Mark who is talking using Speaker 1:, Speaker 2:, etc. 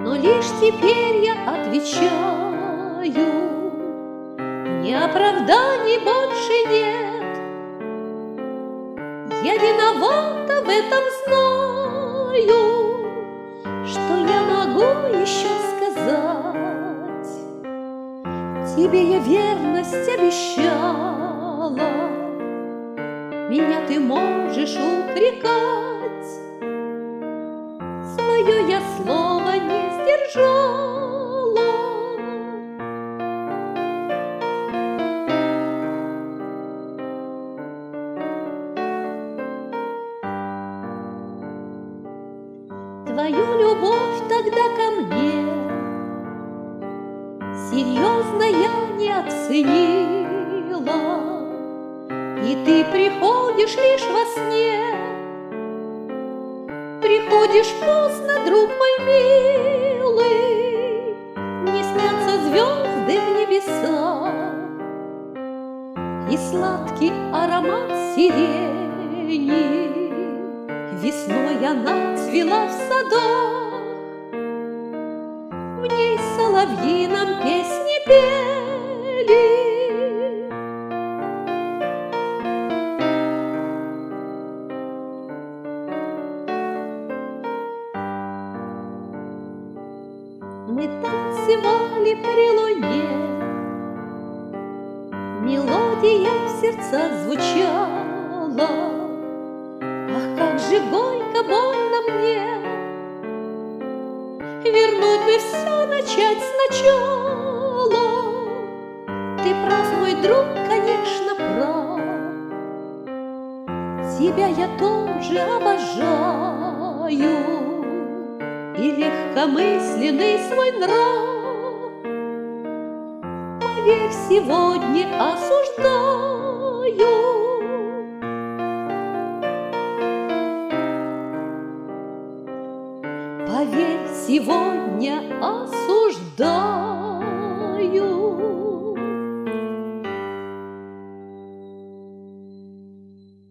Speaker 1: Но лишь теперь я отвечаю: ни оправданий больше нет. Я виновата в этом, знаю. Что я могу еще сказать? Тебе я верность обещала, меня ты можешь упрекать. Свое я слово не сдержала. Твою любовь тогда ко мне серьезно я не оценила, и ты приходишь лишь во сне. Приходишь поздно, друг мой милый, не снятся звезды в небесах, и сладкий аромат сирени весной она цвела в садах. В ней соловьи нам песни пели. Мы танцевали при луне, мелодия в сердцах звучала. Ах, как же горько, больно мне, вернуть бы все, начать сначала. Ты прав, мой друг, конечно, прав. Тебя я тоже обожаю, и легкомысленный свой нрав, поверь, сегодня осуждаю. Поверь, сегодня осуждаю.